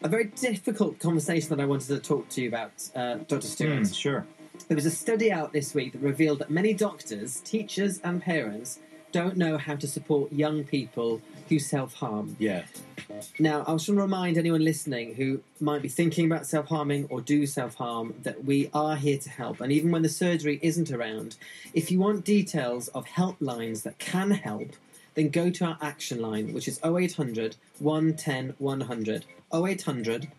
a very difficult conversation that I wanted to talk to you about, Dr. Stewart. Sure. There was a study out this week that revealed that many doctors, teachers and parents don't know how to support young people who self-harm. Yeah. Now, I just want to remind anyone listening who might be thinking about self-harming or do self-harm that we are here to help. And even when the surgery isn't around, if you want details of helplines that can help, then go to our action line, which is 0800 110 100. 0800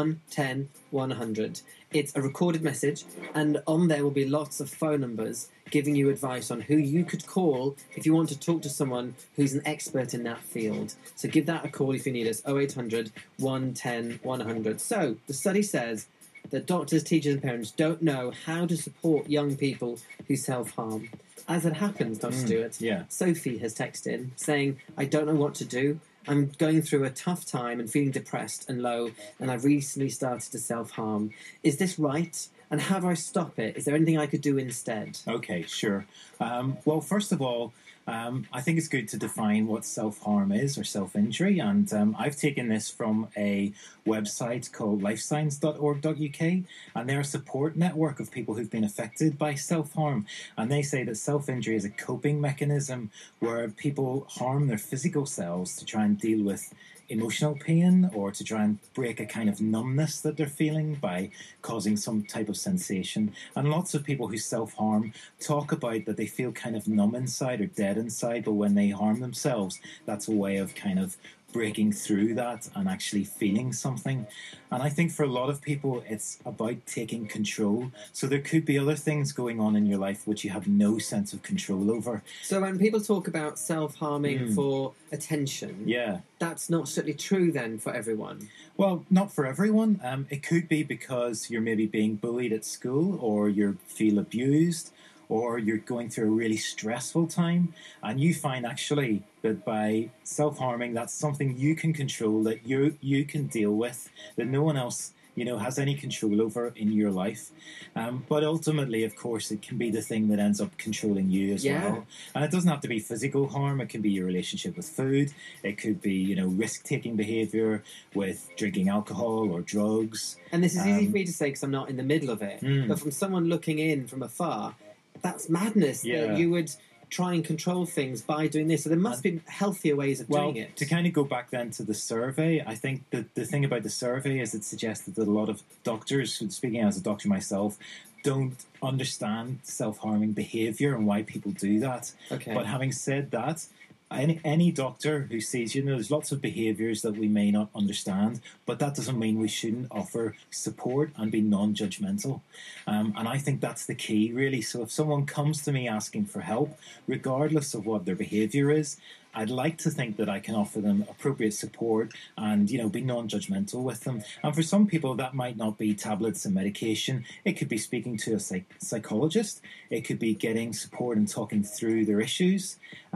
110 100. It's a recorded message, and on there will be lots of phone numbers giving you advice on who you could call if you want to talk to someone who's an expert in that field. So give that a call if you need us, 0800 110 100. So the study says that doctors, teachers and parents don't know how to support young people who self-harm. As it happens, Dr. Stewart, Sophie has texted in saying, I don't know what to do. I'm going through a tough time and feeling depressed and low, and I've recently started to self-harm. Is this right? And how do I stop it? Is there anything I could do instead? Okay, sure. Well, first of all, I think it's good to define what self-harm is, or self-injury, and I've taken this from a website called lifescience.org.uk, and they're a support network of people who've been affected by self-harm, and they say that self-injury is a coping mechanism where people harm their physical selves to try and deal with emotional pain, or to try and break a kind of numbness that they're feeling by causing some type of sensation. And lots of people who self-harm talk about that they feel kind of numb inside or dead inside, but when they harm themselves, that's a way of kind of breaking through that and actually feeling something. And I think for a lot of people, it's about taking control. So there could be other things going on in your life which you have no sense of control over. So when people talk about self-harming for attention, that's not strictly true then for everyone? Well, not for everyone. It could be because you're maybe being bullied at school, or you feel abused, or you're going through a really stressful time, and you find actually that by self-harming, that's something you can control, that you can deal with, that no one else, has any control over in your life. But ultimately, of course, it can be the thing that ends up controlling you as well. And it doesn't have to be physical harm. It can be your relationship with food. It could be, risk-taking behaviour with drinking alcohol or drugs. And this is easy for me to say because I'm not in the middle of it. But from someone looking in from afar, that's madness that you would try and control things by doing this. So there must be healthier ways of doing it. To kind of go back then to the survey, I think that the thing about the survey is it suggested that a lot of doctors, speaking as a doctor myself, don't understand self-harming behaviour and why people do that. Okay. But having said that, any doctor who sees, there's lots of behaviours that we may not understand, but that doesn't mean we shouldn't offer support and be non-judgmental. And I think that's the key, really. So if someone comes to me asking for help, regardless of what their behaviour is, I'd like to think that I can offer them appropriate support and, be non-judgmental with them. And for some people, that might not be tablets and medication. It could be speaking to a psychologist. It could be getting support and talking through their issues.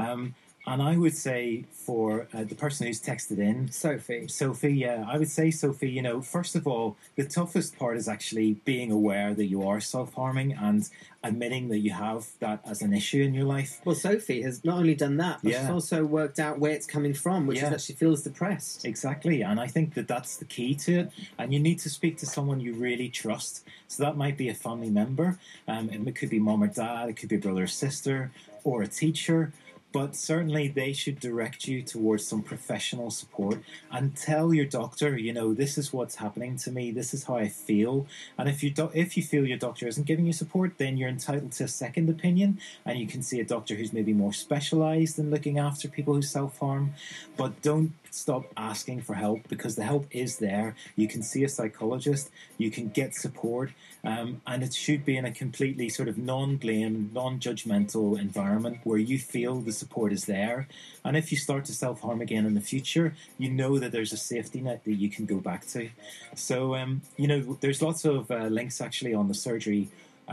And I would say for the person who's texted in... Sophie, I would say, Sophie, first of all, the toughest part is actually being aware that you are self-harming and admitting that you have that as an issue in your life. Well, Sophie has not only done that, but she's also worked out where it's coming from, which is that she feels depressed. Exactly, and I think that that's the key to it. And you need to speak to someone you really trust. So that might be a family member. It could be mom or dad, it could be brother or sister, or a teacher. But certainly they should direct you towards some professional support and tell your doctor, this is what's happening to me, this is how I feel. And if you feel your doctor isn't giving you support, then you're entitled to a second opinion, and you can see a doctor who's maybe more specialised in looking after people who self-harm. But don't stop asking for help, because the help is there. You can see a psychologist, you can get support, and it should be in a completely sort of non-blame, non-judgmental environment where you feel the support is there. And if you start to self-harm again in the future, you know that there's a safety net that you can go back to. So, there's lots of links actually on the surgery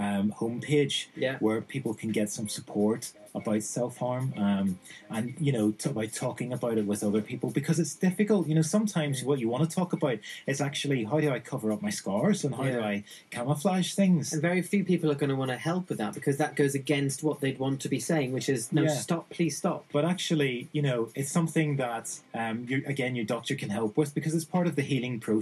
homepage where people can get some support about self-harm and by talking about it with other people, because it's difficult. Sometimes what you want to talk about is actually, how do I cover up my scars and how do I camouflage things? And very few people are going to want to help with that, because that goes against what they'd want to be saying, which is, no, stop, please stop. But actually, it's something that your doctor can help with, because it's part of the healing process.